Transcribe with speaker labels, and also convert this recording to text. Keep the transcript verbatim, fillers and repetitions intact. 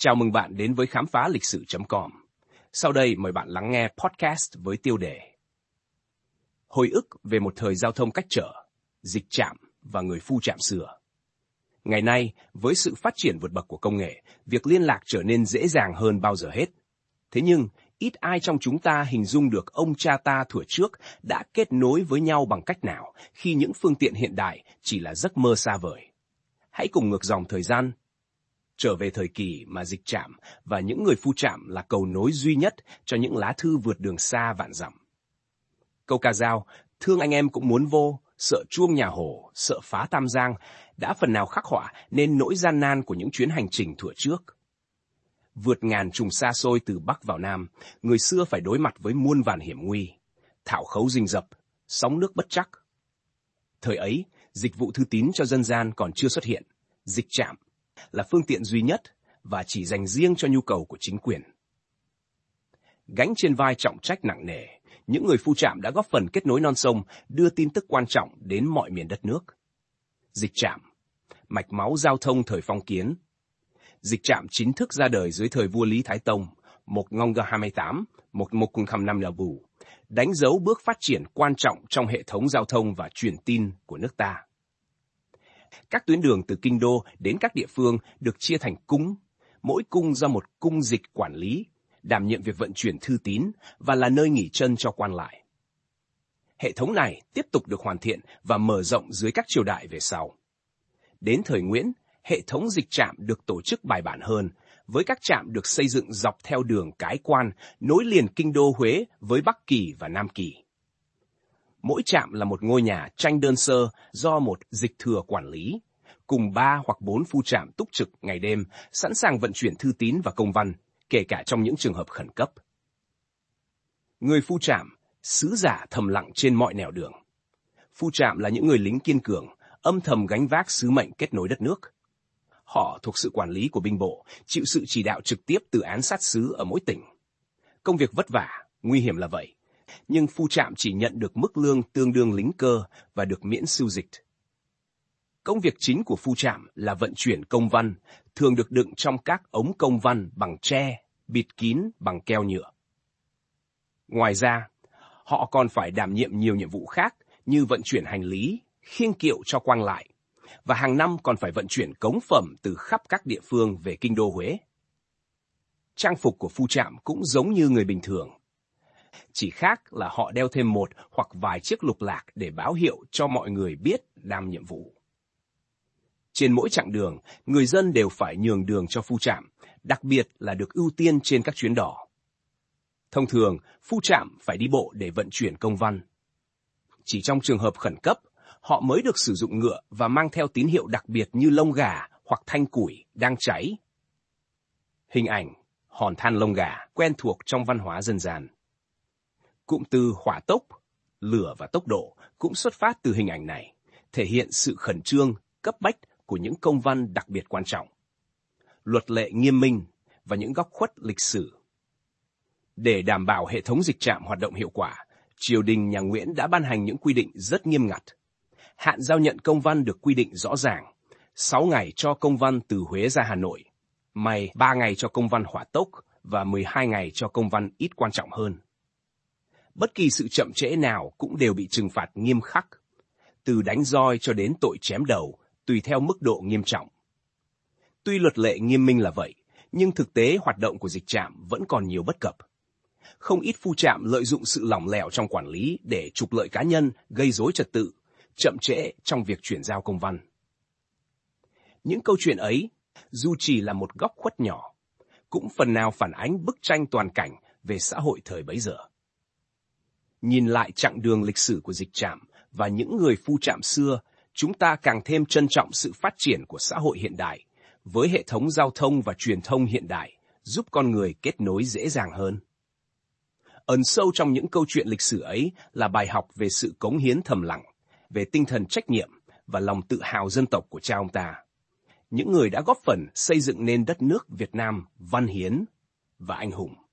Speaker 1: Chào mừng bạn đến với khám phá lịch sử chấm com. Sau đây mời bạn lắng nghe podcast với tiêu đề Hồi ức về một thời giao thông cách trở, dịch trạm và người phu trạm xưa. Ngày nay, với sự phát triển vượt bậc của công nghệ, việc liên lạc trở nên dễ dàng hơn bao giờ hết. Thế nhưng, ít ai trong chúng ta hình dung được ông cha ta thuở trước đã kết nối với nhau bằng cách nào khi những phương tiện hiện đại chỉ là giấc mơ xa vời. Hãy cùng ngược dòng thời gian, trở về thời kỳ mà dịch trạm và những người phu trạm là cầu nối duy nhất cho những lá thư vượt đường xa vạn dặm. Câu ca dao, thương anh em cũng muốn vô, sợ chuông nhà Hồ, sợ phá Tam Giang, đã phần nào khắc họa nên nỗi gian nan của những chuyến hành trình thuở trước. Vượt ngàn trùng xa xôi từ Bắc vào Nam, người xưa phải đối mặt với muôn vàn hiểm nguy, thảo khấu rình rập, sóng nước bất trắc. Thời ấy, dịch vụ thư tín cho dân gian còn chưa xuất hiện, dịch trạm là phương tiện duy nhất và chỉ dành riêng cho nhu cầu của chính quyền. Gánh trên vai trọng trách nặng nề, những người phu trạm đã góp phần kết nối non sông, đưa tin tức quan trọng đến mọi miền đất nước. Dịch trạm, mạch máu giao thông thời phong kiến. Dịch trạm chính thức ra đời dưới thời vua Lý Thái Tông, một ngong ga hai mươi tám, một một cùng khăm năm là bù, đánh dấu bước phát triển quan trọng trong hệ thống giao thông và truyền tin của nước ta. Các tuyến đường từ kinh đô đến các địa phương được chia thành cung, mỗi cung do một cung dịch quản lý, đảm nhiệm việc vận chuyển thư tín và là nơi nghỉ chân cho quan lại. Hệ thống này tiếp tục được hoàn thiện và mở rộng dưới các triều đại về sau. Đến thời Nguyễn, hệ thống dịch trạm được tổ chức bài bản hơn, với các trạm được xây dựng dọc theo đường Cái Quan, nối liền kinh đô Huế với Bắc Kỳ và Nam Kỳ. Mỗi trạm là một ngôi nhà tranh đơn sơ do một dịch thừa quản lý, cùng ba hoặc bốn phu trạm túc trực ngày đêm, sẵn sàng vận chuyển thư tín và công văn, kể cả trong những trường hợp khẩn cấp. Người phu trạm, sứ giả thầm lặng trên mọi nẻo đường. Phu trạm là những người lính kiên cường, âm thầm gánh vác sứ mệnh kết nối đất nước. Họ thuộc sự quản lý của binh bộ, chịu sự chỉ đạo trực tiếp từ án sát sứ ở mỗi tỉnh. Công việc vất vả, nguy hiểm là vậy, nhưng phu trạm chỉ nhận được mức lương tương đương lính cơ và được miễn sưu dịch. Công việc chính của phu trạm là vận chuyển công văn, thường được đựng trong các ống công văn bằng tre, bịt kín bằng keo nhựa. Ngoài ra, họ còn phải đảm nhiệm nhiều nhiệm vụ khác như vận chuyển hành lý, khiêng kiệu cho quan lại, và hàng năm còn phải vận chuyển cống phẩm từ khắp các địa phương về kinh đô Huế. Trang phục của phu trạm cũng giống như người bình thường. Chỉ khác là họ đeo thêm một hoặc vài chiếc lục lạc để báo hiệu cho mọi người biết đang nhiệm vụ. Trên mỗi chặng đường, người dân đều phải nhường đường cho phu trạm, đặc biệt là được ưu tiên trên các chuyến đò. Thông thường, phu trạm phải đi bộ để vận chuyển công văn. Chỉ trong trường hợp khẩn cấp, họ mới được sử dụng ngựa và mang theo tín hiệu đặc biệt như lông gà hoặc thanh củi đang cháy. Hình ảnh hòn than lông gà quen thuộc trong văn hóa dân gian. Cụm từ hỏa tốc, lửa và tốc độ cũng xuất phát từ hình ảnh này, thể hiện sự khẩn trương, cấp bách của những công văn đặc biệt quan trọng, luật lệ nghiêm minh và những góc khuất lịch sử. Để đảm bảo hệ thống dịch trạm hoạt động hiệu quả, triều đình nhà Nguyễn đã ban hành những quy định rất nghiêm ngặt. Hạn giao nhận công văn được quy định rõ ràng, sáu ngày cho công văn từ Huế ra Hà Nội, may ba ngày cho công văn hỏa tốc và mười hai ngày cho công văn ít quan trọng hơn. Bất kỳ sự chậm trễ nào cũng đều bị trừng phạt nghiêm khắc, từ đánh roi cho đến tội chém đầu, tùy theo mức độ nghiêm trọng. Tuy luật lệ nghiêm minh là vậy, nhưng thực tế hoạt động của dịch trạm vẫn còn nhiều bất cập. Không ít phu trạm lợi dụng sự lỏng lẻo trong quản lý để trục lợi cá nhân, gây rối trật tự, chậm trễ trong việc chuyển giao công văn. Những câu chuyện ấy, dù chỉ là một góc khuất nhỏ, cũng phần nào phản ánh bức tranh toàn cảnh về xã hội thời bấy giờ. Nhìn lại chặng đường lịch sử của dịch trạm và những người phu trạm xưa, chúng ta càng thêm trân trọng sự phát triển của xã hội hiện đại, với hệ thống giao thông và truyền thông hiện đại, giúp con người kết nối dễ dàng hơn. Ẩn sâu trong những câu chuyện lịch sử ấy là bài học về sự cống hiến thầm lặng, về tinh thần trách nhiệm và lòng tự hào dân tộc của cha ông ta. Những người đã góp phần xây dựng nên đất nước Việt Nam văn hiến và anh hùng.